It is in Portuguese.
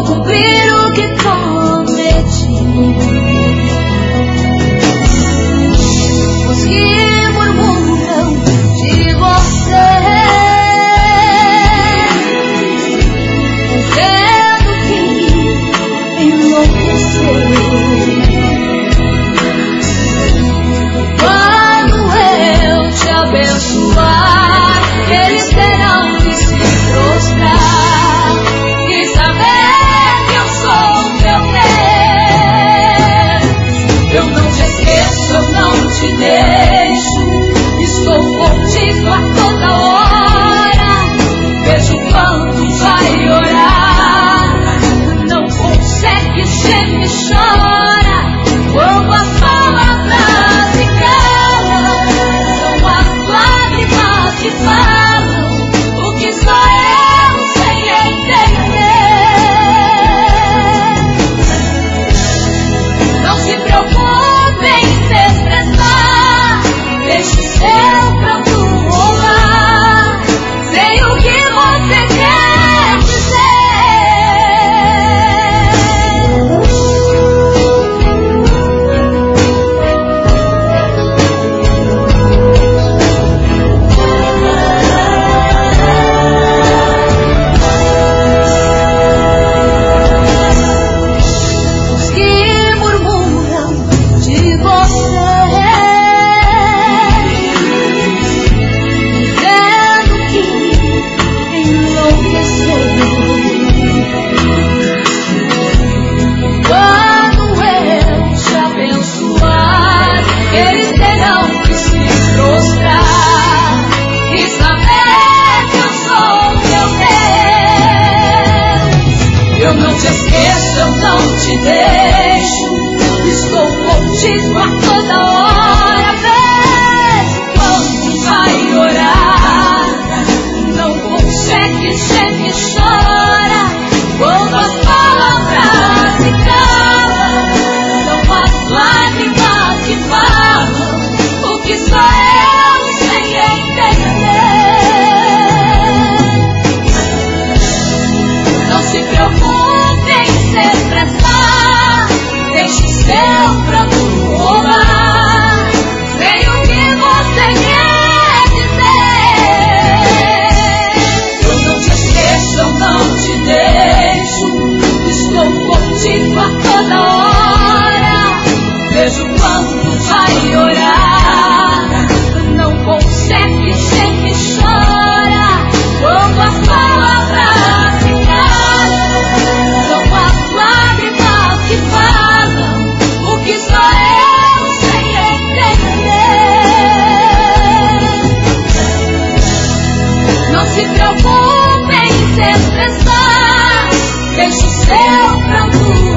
cumprir o que prometi. Os que murmuram de você, vendo que enlouqueceu. Quando eu te abençoar, eles terão que se prostrar e saber que eu sou teu Deus. Eu não te esqueço, eu não te deixo, estou contigo a toda hora. Vejo quanto vai orar, não consegue, geme e chora. Como as palavras se calam, são as lágrimas que falam o que só eu sei entender. Não se preocupe em se estressar, deixe seu pranto rolar. Sei o que você quer Os que murmuram de você, vendo que enlouqueceu. Quando eu te abençoar, eles terão que se prostrar e saber que eu sou teu Deus. Eu não te esqueço, eu não te deixo, estou contigo a toda hora. Vejo quando vai orar, não consegue, geme e chora. Quando as palavras se calam, são as lágrimas que falam o que só eu sei entender. Não se preocupe em se estressar, deixe seu pranto rolar. Sei o que você quer dizer. Eu não te esqueço, eu não te deixo, estou contigo a toda hora. Vejo quando vai orar, não consegue, geme e chora. Como as palavras se calam, são as lágrimas que falam o que só eu sei entender. Não se preocupe em se estressar, deixe o seu pranto